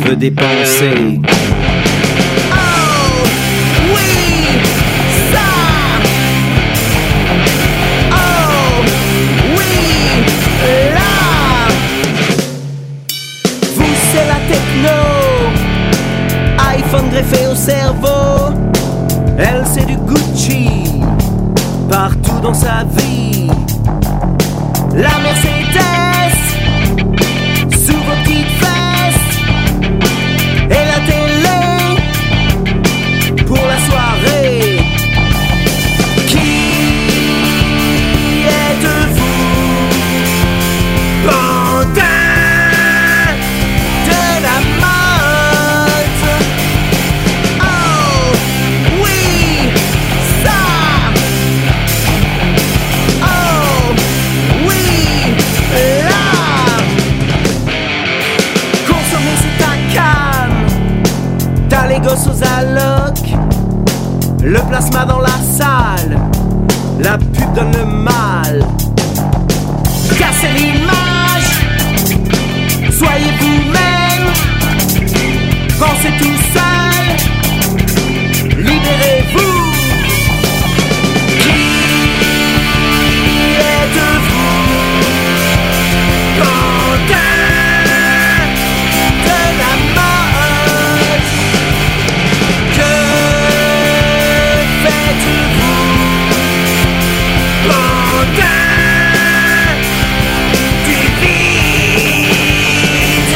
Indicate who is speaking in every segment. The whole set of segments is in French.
Speaker 1: veux dépenser.
Speaker 2: Oh, oui, ça. Oh, oui, là. Vous, c'est la techno. iPhone greffé au cerveau. Elle, c'est du Gucci. Partout dans sa vie. La Mercedes sous vos petites fesses. Et la télé pour la soirée. Qui êtes-vous? Pantin de la mode. Oh, oui, ça. Oh, oui, là. Consommer c'est ta cam. T'as les gosses aux allocs. Le plasma dans la salle. La pub donne le mal. Cassez l'image. Soyez vous-même. Pensez tout seul. Libérez-vous. Qui êtes-vous? Pantin de la mode. Que faites-vous? Pantin du vide.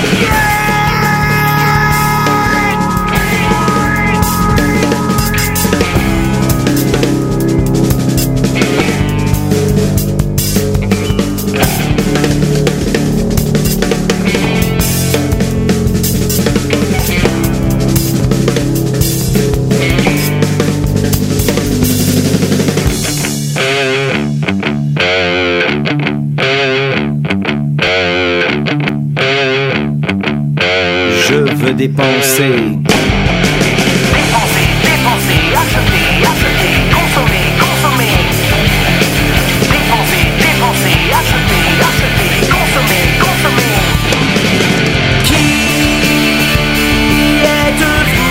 Speaker 1: Je veux dépenser.
Speaker 2: Dépenser, dépenser, acheter, acheter, consommer, consommer. Dépenser, dépenser, acheter, acheter, consommer, consommer. Qui êtes-vous?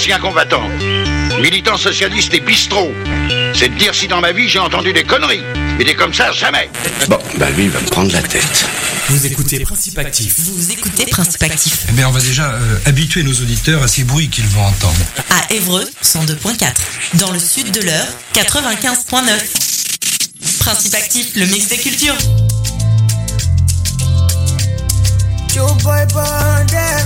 Speaker 3: ancien combattant, militant socialiste et bistrot. C'est de dire si dans ma vie j'ai entendu des conneries. Mais des comme ça, jamais.
Speaker 4: Bon, bah lui, il va me prendre la tête.
Speaker 5: Vous écoutez Principe Actif.
Speaker 6: Vous écoutez Principe Actif.
Speaker 7: Eh bien, on va déjà habituer nos auditeurs à ces bruits qu'ils vont entendre.
Speaker 6: À Évreux, 102.4. Dans le sud de l'Eure, 95.9. Principe Actif, le mix des cultures.
Speaker 8: Joe boy Bandit.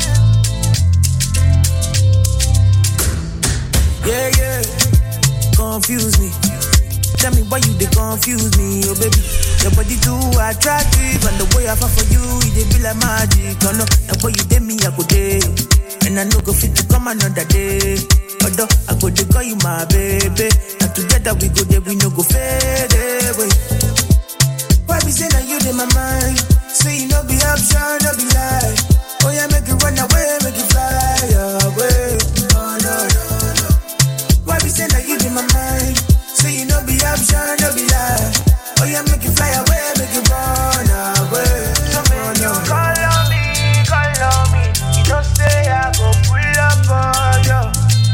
Speaker 8: Yeah, yeah. Confuse me. Tell me why you they confuse me, oh baby. Your body too attractive, and the way I fall for you, it be like magic. Oh no, the way you did me, I go day, and I no go fit to come another day. Although I go to call you my baby, and together we go there, we no go fade away. Why be say that you in my mind? Say you no be option, no be lie. Oh yeah, make it run away, make it fly away. Oh no, no, no. Why be say that you in my mind? Say you no be option, no be lie. Oh yeah, make it fly away, make it run away. So when you call on me, you don't say I go pull up on you.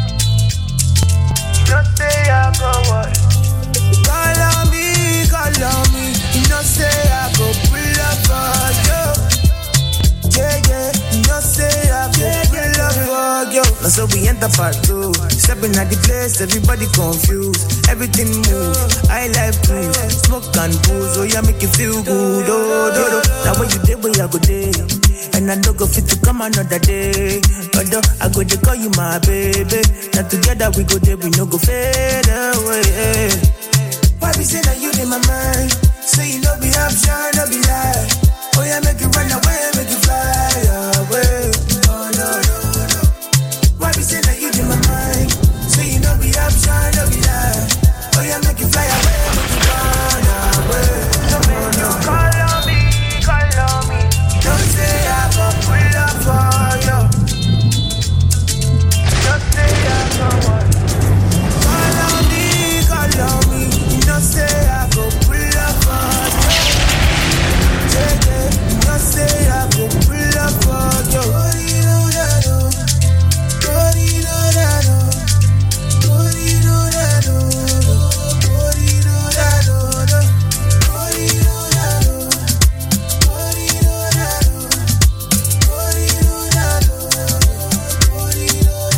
Speaker 8: You don't say I go what? Call on me, you don't say I go pull up on you. Yeah, yeah, you don't say I go pull up on you. Now so we enter part 2. Stepping at the place, everybody confused. Everything move, I like proof. Smoke and booze, oh yeah, make you feel good. Oh, do, do. Now when you day, where I go day, and I no go fit to come another day. Although I go to call you my baby. Now together we go there, we no go fade away. Why be say that you in my mind? Say you no be option, no be lie. Oh yeah, make it run away, make it fly away. Oh no, no, no. Why be say that you in my mind? Say you no be option, no be lie. Oh yeah, make it fly away, make it run away. So when you call on me, don't say I go pull up for you. Don't say I go what? Call on me, don't say I go pull up for you. Yeah, yeah, don't say I go pull up for you. What do you know that? What do you know that? What do you know that? What do you know that? What do you know that? What do you know that? What do you know that? What do you know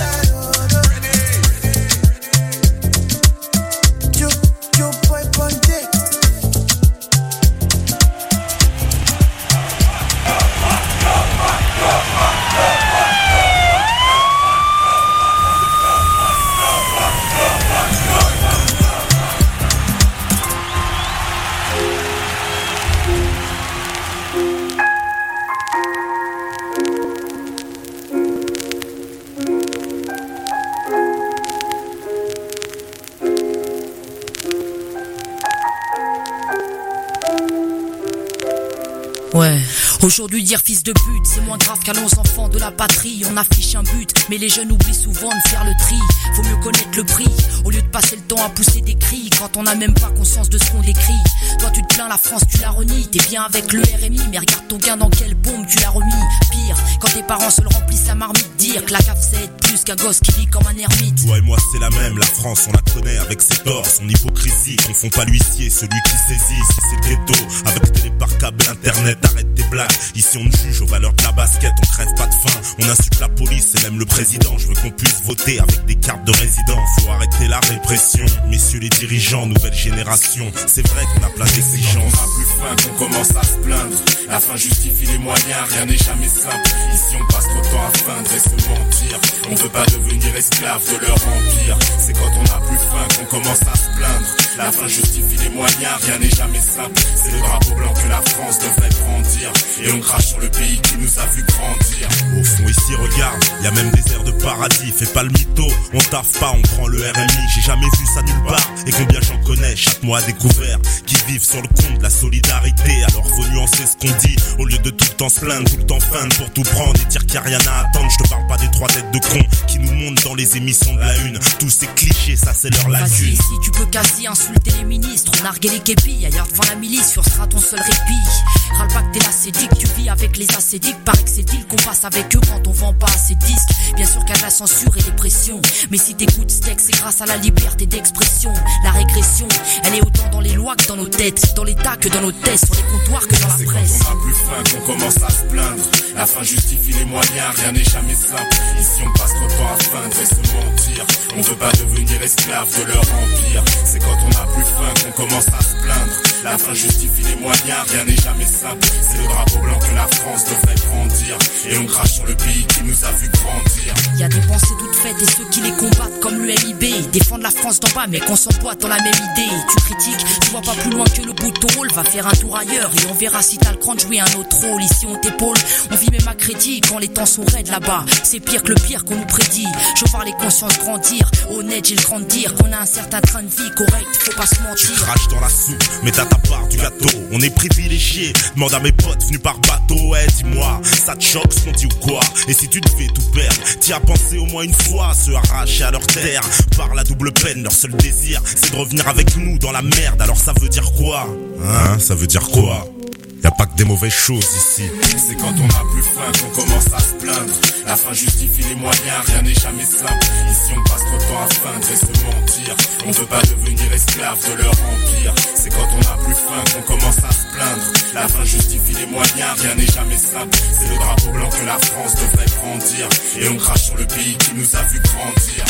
Speaker 8: that? Joe boy Bandit.
Speaker 6: Ouais.
Speaker 9: Aujourd'hui dire fils de pute, c'est moins grave qu'à nos enfants de la patrie. On affiche un but, mais les jeunes oublient souvent de faire le tri. Faut mieux connaître le prix, au lieu de passer le temps à pousser des cris quand on n'a même pas conscience de ce qu'on décrit. Toi tu te plains, la France tu la renies. T'es bien avec le RMI, mais regarde ton gain dans quelle bombe tu l'as remis. Pire, quand tes parents se le remplissent à marmite. Dire que la CAF c'est être plus qu'un gosse qui vit comme un ermite.
Speaker 10: Toi et moi c'est la même, la France on la connaît avec ses torts, son hypocrisie. Confond pas l'huissier, celui qui saisit. Si c'est le ghetto, avec télé par câble, internet, arrête tes blagues. Ici on ne juge aux valeurs de la basket, on crève pas de faim. On insulte la police et même le président. Je veux qu'on puisse voter avec des cartes de résident. Faut arrêter la répression, messieurs les dirigeants, nouvelle génération. C'est vrai qu'on a plein d'exigences. On a plus faim qu'on commence à se plaindre. La fin justifie les moyens, rien n'est jamais simple. Ici on passe trop de temps à feindre et se mentir. On veut pas devenir esclave de leur empire. C'est quand on a plus faim qu'on commence à se plaindre. La fin justifie les moyens, rien n'est jamais simple. C'est le drapeau blanc que la France devrait grandir. Et on crache sur le pays qui nous a vu grandir. Au fond ici regarde, y a même des airs de paradis. Fais pas le mytho, on taffe pas, on prend le RMI. J'ai jamais vu ça nulle part, et combien j'en connais chaque mois à découvert, qui vivent sur le compte de la solidarité. Alors faut nuancer ce qu'on dit, au lieu de tout le temps se plaindre, tout le temps feindre pour tout prendre et dire qu'il y a rien à attendre. Je te parle pas des trois têtes de cons qui nous montent dans les émissions de la une. Tous ces clichés, ça c'est leur lacune.
Speaker 9: Vas-y, si tu peux quasi insulter insulté les ministres, on nargué les képis. Ailleurs devant la milice, sur sera ton seul répit. Râle pas que t'es l'acédique, tu vis avec les acédiques. Paraît que c'est deal qu'on passe avec eux quand on vend pas assez de disques. Bien sûr qu'il y a de la censure et des pressions, mais si t'écoutes ce texte, c'est grâce à la liberté d'expression. La régression, elle est autant dans les lois que dans nos têtes, dans l'état que dans nos tests, sur les comptoirs que dans la presse.
Speaker 10: C'est quand on a plus faim qu'on commence à se plaindre. La fin justifie les moyens, rien n'est jamais simple. Ici on passe trop de temps à feindre et se mentir. On veut pas devenir esclave de leur empire. C'est quand on a plus faim qu'on commence à se plaindre. La fin justifie les moyens, rien n'est jamais simple. C'est le drapeau blanc que la France devrait brandir. Et on crache sur le pays qui nous a vu grandir.
Speaker 9: Y a des pensées toutes faites et ceux qui les combattent comme le MIB. Ils défendent la France d'en bas mais qu'on s'emboîte dans la même idée. Tu critiques, tu vois pas plus loin que le bout de ton rôle. Va faire un tour ailleurs et on verra si t'as le cran de jouer un autre rôle. Ici on t'épaule, on vit même à crédit quand les temps sont raides là-bas. C'est pire que le pire qu'on nous prédit. Je vois les consciences grandir, honnête j'ai le grand de dire qu'on a un certain train de vie correct, faut pas se mentir.
Speaker 10: Tu craches dans la soupe, mais t'as ta part du gâteau. On est privilégiés, demande à mes potes venus par bateau. Ouais dis-moi, ça te choque ce qu'on dit ou quoi? Et si tu devais tout perdre, t'y as pensé au moins une fois? Se arracher à leur terre, par la double peine, leur seul désir c'est de revenir avec nous dans la merde. Alors ça veut dire quoi? Hein, ça veut dire quoi? Y'a pas que des mauvaises choses ici. C'est quand on a plus faim qu'on commence à se plaindre. La fin justifie les moyens, rien n'est jamais simple. Ici on passe trop de temps à feindre et se mentir. On veut pas devenir esclave de leur empire. C'est quand on a plus faim qu'on commence à se plaindre. La fin justifie les moyens, rien n'est jamais simple. C'est le drapeau blanc que la France devrait grandir. Et on crache sur le pays qui nous a vu grandir.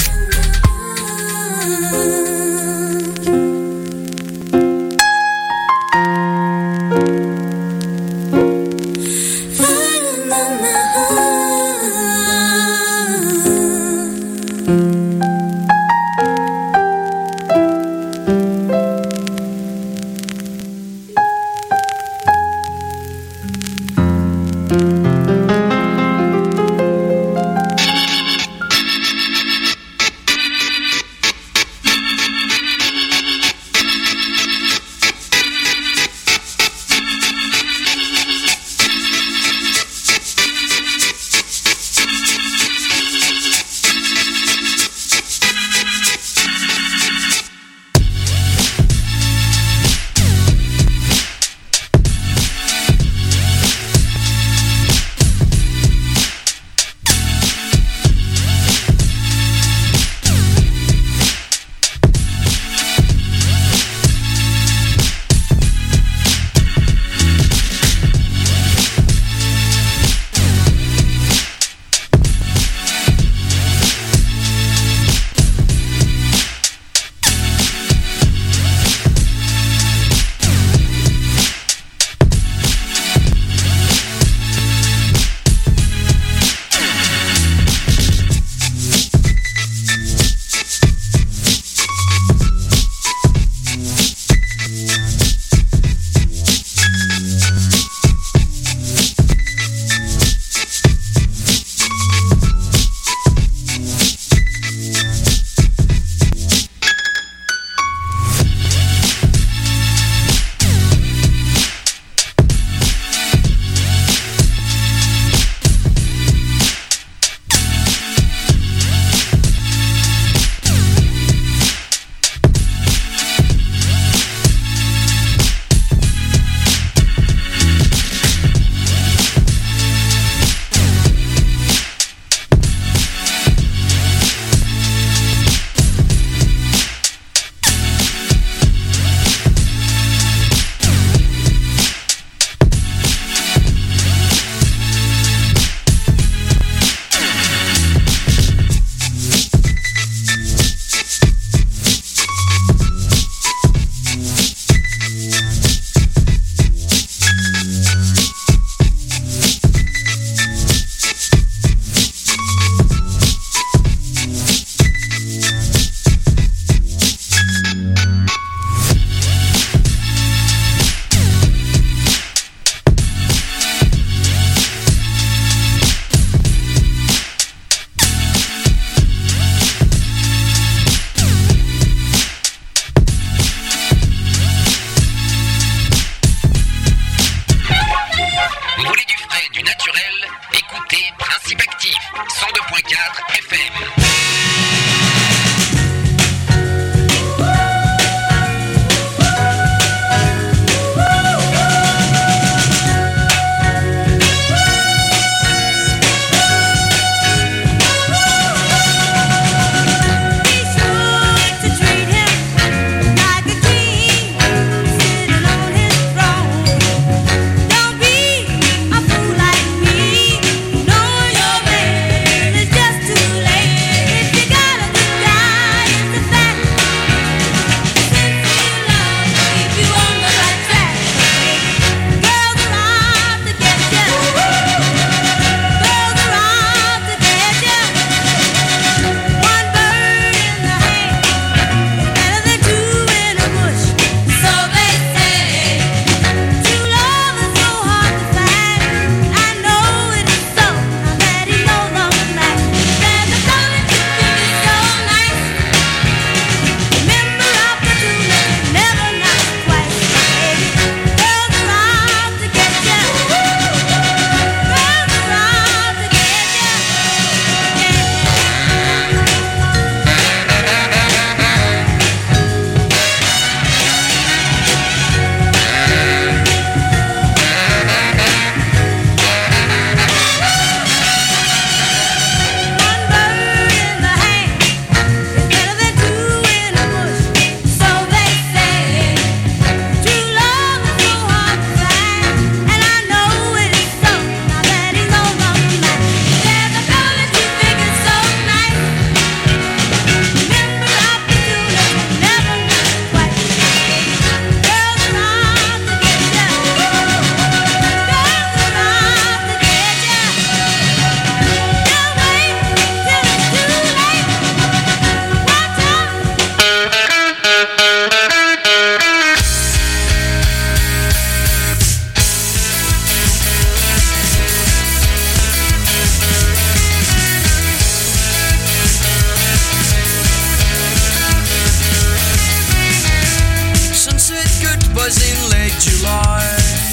Speaker 11: July.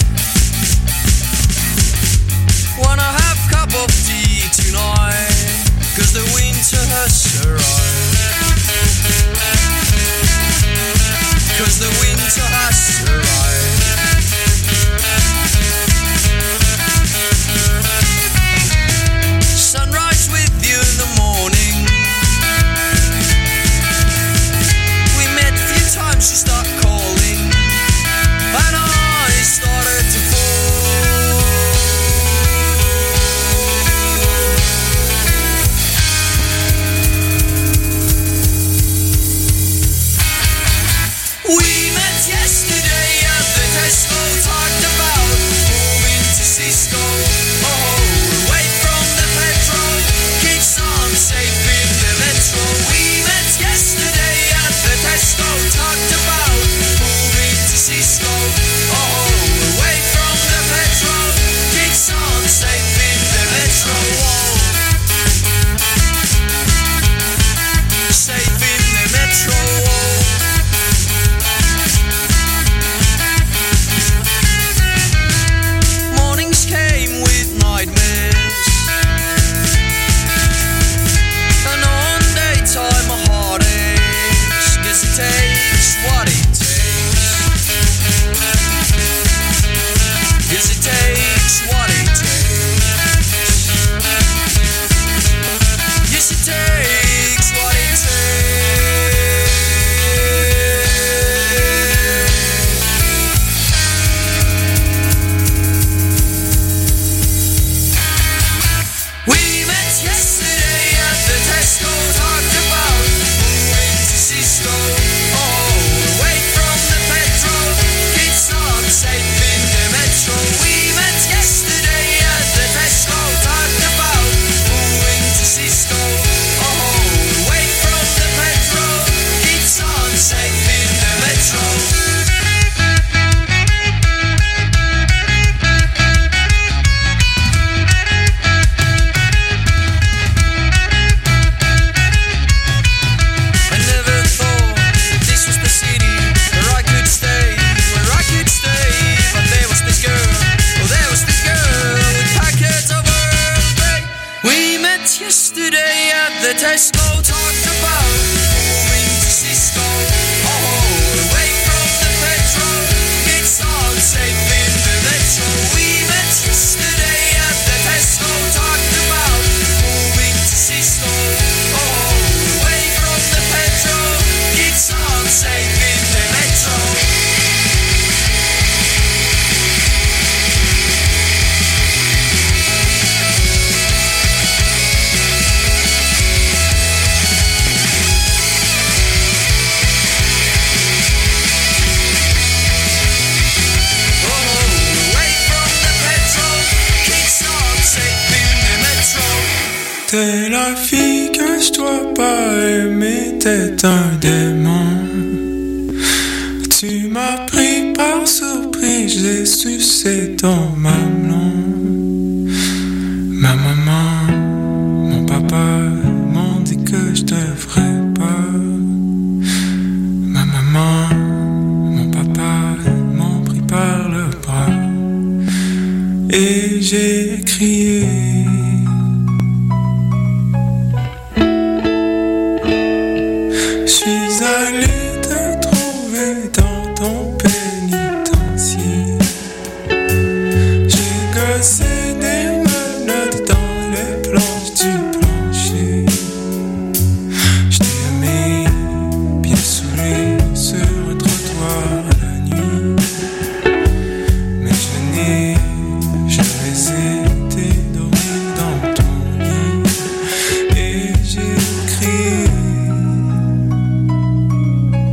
Speaker 11: Wanna have a cup of tea tonight, 'cause the winter has arrived. 'Cause the winter has arrived. Sunrise with you in the morning. We met a few times, you start calling, and I started to fall. We met yesterday at the Tesco, talked about moving to Cisco. Oh, away from the petrol, keeps on safe in the metro. We met yesterday at the Tesco, talked about moving to Cisco. Oh, away from the petrol, keeps on safe in the metro. Safe in the metro. Mornings came with nightmares, and on daytime a heartache. Guess it takes what it takes. Guess it takes what it takes. Yes, it takes what it takes. We met yesterday at the Tesco, talked about moving to Cisco. Oh, away from the petrol, keeps on safe in the metro. We met yesterday at the Tesco, talked about moving to Cisco. Oh, away from the petrol, keeps on safe in the metro. I never thought this was the city where I could stay, but there was this girl, with packets of Earl Grey. We met yesterday at the Tesco, talked about moving to Cisco. Oh, away from the petrol, it's all safe in the metro. We met yesterday at the Tesco, talked about moving to Cisco. Oh, away from the petrol, it's all safe in the metro.
Speaker 12: T'es la fille que je dois pas aimer, t'es un démon. Tu m'as pris par surprise, j'ai sucé ton mamelon. Ma maman, mon papa m'ont dit que je devrais pas. Ma maman, mon papa m'ont pris par le bras. Et j'ai crié. Suis allé te trouver dans ton pénitencier. J'ai gossé des menottes dans les planches du plancher. Je t'ai aimé bien saoulé sur un trottoir la nuit. Mais je n'ai jamais été dormir dans ton lit. Et j'ai crié.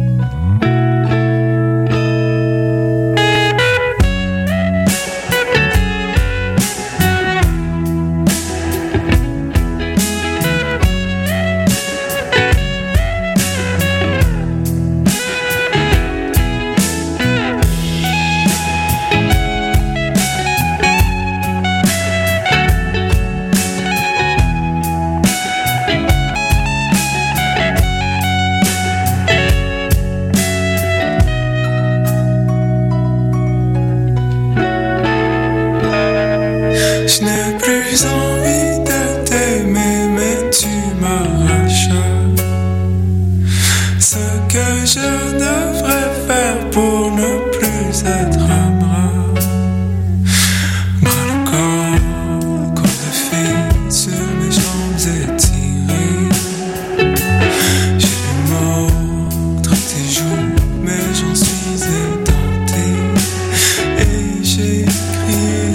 Speaker 12: je devrais faire pour ne plus être un bras? Bras le corps de fil sur mes jambes étirées. J'ai les mots entre tes joues, mais j'en suis édenté et j'ai crié.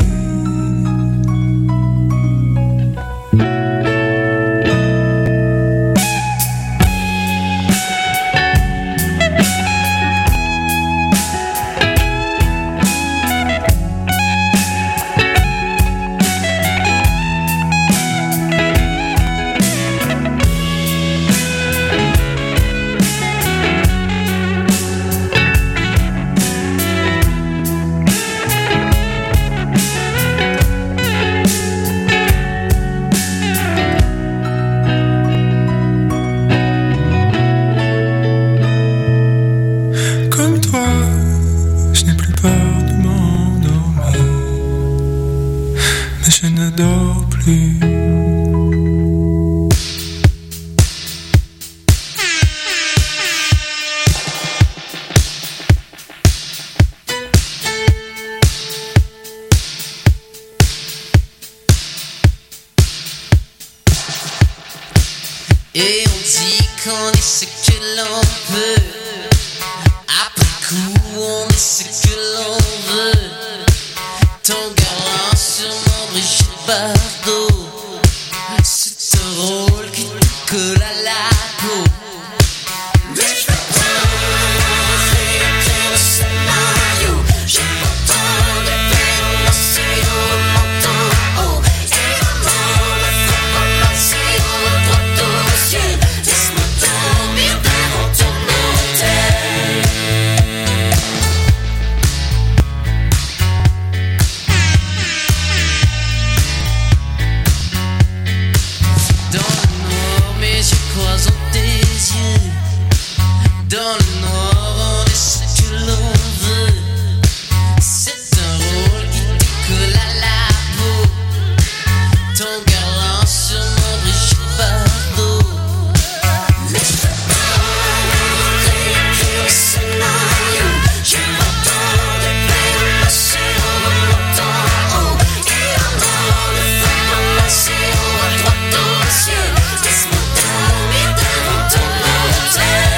Speaker 13: Et on dit qu'on est ce que l'on peut. Après coup, on est ce que l'on veut. Ton galant sur mon Brigitte Bardot. C'est un rôle qui te colle à la peau. Mais je veux pas réécrire le scénario. J'ai pas le temps de perdre lancer au menton. Oh, et maman me fait pas passer au droit au ciel. Laisse-moi dormir devant ton hôtel. Dans le noir, mes yeux croisent en tes yeux. Dans le noir, on est ce que l'on veut. C'est un rôle qui te colle à la peau. Ton galant sur mon Brigitte Bardot. Mais je veux pas réécrire le scénario. J'ai pas le temps de perdre passer au menton. Oh, et maman me fait pas passer au droit au ciel. Laisse-moi dormir devant ton hôtel.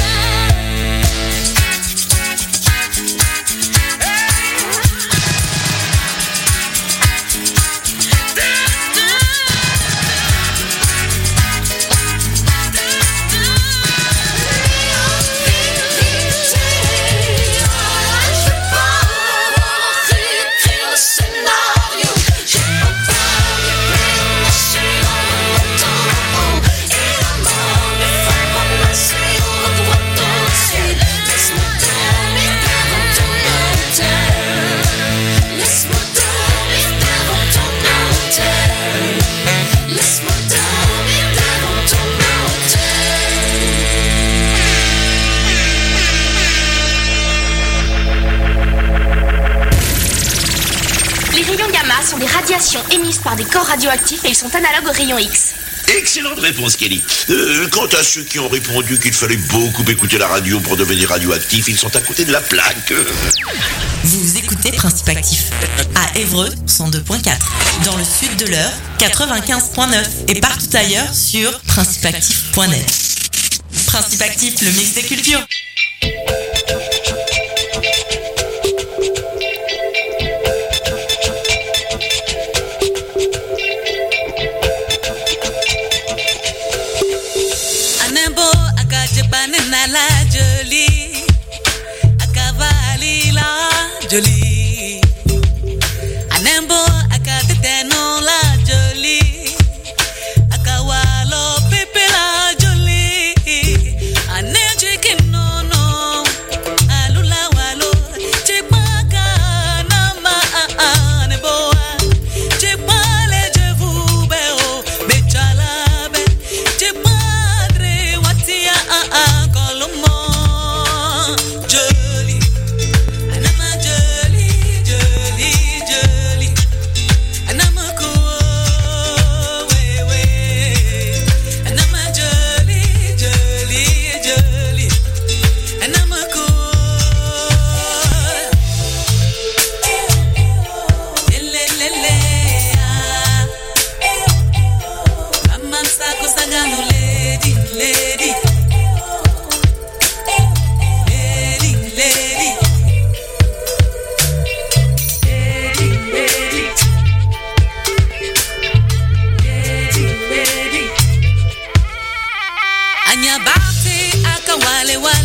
Speaker 14: Les rayons gamma sont des radiations émises par des corps radioactifs et ils sont analogues aux rayons X.
Speaker 3: Excellente réponse, Kelly. Quant à ceux qui ont répondu qu'il fallait beaucoup écouter la radio pour devenir radioactif, ils sont à côté de la plaque.
Speaker 6: Vous écoutez Principe Actif à Évreux 102.4, dans le sud de l'Eure 95.9 et partout ailleurs sur principeactif.net. Principe Actif, le mix des cultures.
Speaker 15: Anembo akajepane na la jolie, akavali la jolie. Anembo akatete non la jolie, akawalo pepe la jolie. Aneje kinono alula walo chepaka nama anebo chepale jevu beo bechala be chepadre watia kolomo jolie anama jolie. wale wale